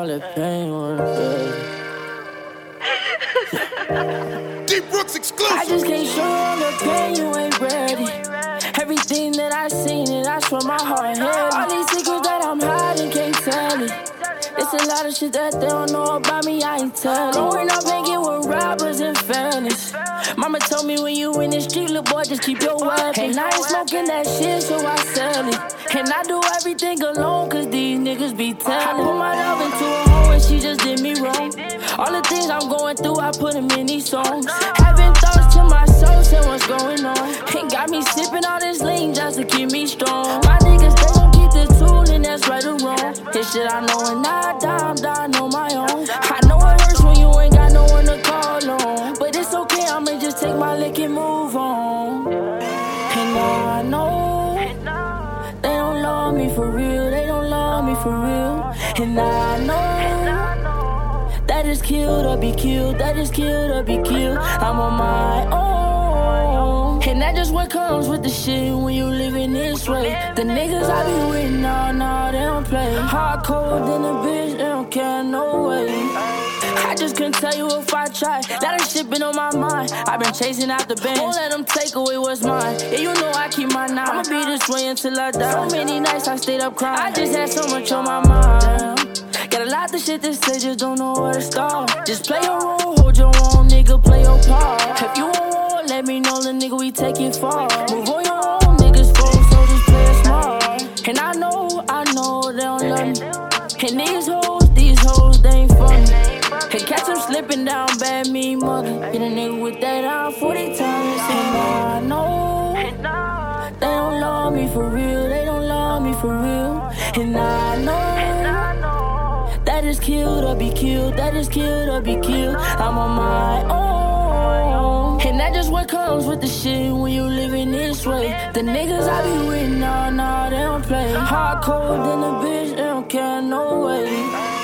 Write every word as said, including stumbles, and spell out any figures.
that pain was ready. D Brooks exclusive. I just can't show all the pain, you ain't ready. Everything that I seen, and I swear my heart heavy. All these secrets that I'm hiding, can't tell it. It's a lot of shit that they don't know about me, I ain't telling. Growing up hanging with robbers and felons. Mama told me when you in the street, little boy, just keep your weapon. And I ain't smoking that shit, so I sell it. And I do everything alone, cause these niggas be telling. I put my love into a hoe and she just did me wrong. All the things I'm going through, I put them in these songs. Having thoughts to my soul, saying what's going on. And got me sipping all this lean just to keep me strong. My niggas, they gon' keep the tune, and that's right or wrong. This shit I know, and I die, I'm dying on my own. I know it hurts when you ain't got no one to call on, but it's okay, I'ma just take my lick and move on. And now I know they don't love me for real, they don't love me for real. And now I know that is killed or be killed, that is killed or be killed. I'm on my own. And that just what comes with the shit when you living this way. The niggas I be with, nah, nah, they don't play. Hardcore than a bitch, they don't care, no way. I just couldn't tell you if I tried. That ain't shit been on my mind. I been chasing out the bands. Won't let them take away what's mine. Yeah, you know I keep my nine. I'ma be this way until I die. So many nights I stayed up crying. I just had so much on my mind. Got a lot of shit to say, just don't know where to start. Just play your role, hold your own, nigga, play your part. If you want war, let me know, the nigga, we take it far. Move on your own, niggas full, so just play it smart. And I know, I know they don't love me. And these hoes, these hoes, they ain't funny. And catch them slipping down, bad me mother. Get a nigga with that out forty times. And I know they don't love me for real, they don't love me for real. And I know that is killed or be killed, that is killed or be killed. I'm on my own. And that just what comes with the shit when you living this way. The niggas I be with, nah, nah, they don't play. Hardcore than a bitch, they don't care, no way.